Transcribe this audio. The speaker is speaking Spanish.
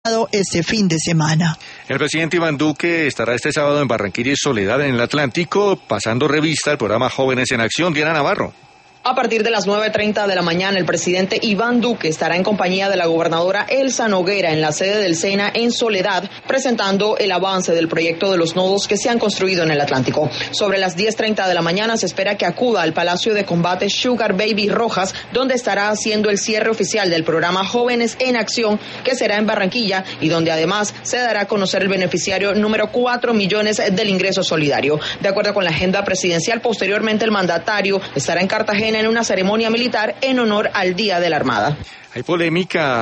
este fin de semana. El presidente Iván Duque estará este sábado en Barranquilla y Soledad, en el Atlántico, pasando revista al programa Jóvenes en Acción. Diana Navarro. A partir de las 9:30 de la mañana, el presidente Iván Duque estará en compañía de la gobernadora Elsa Noguera en la sede del SENA en Soledad, presentando el avance del proyecto de los nodos que se han construido en el Atlántico. Sobre las 10:30 de la mañana se espera que acuda al Palacio de Combate Sugar Baby Rojas, donde estará haciendo el cierre oficial del programa Jóvenes en Acción, que será en Barranquilla y donde además se dará a conocer el beneficiario número 4 millones del ingreso solidario. De acuerdo con la agenda presidencial, posteriormente el mandatario estará en Cartagena en una ceremonia militar en honor al Día de la Armada. Hay polémica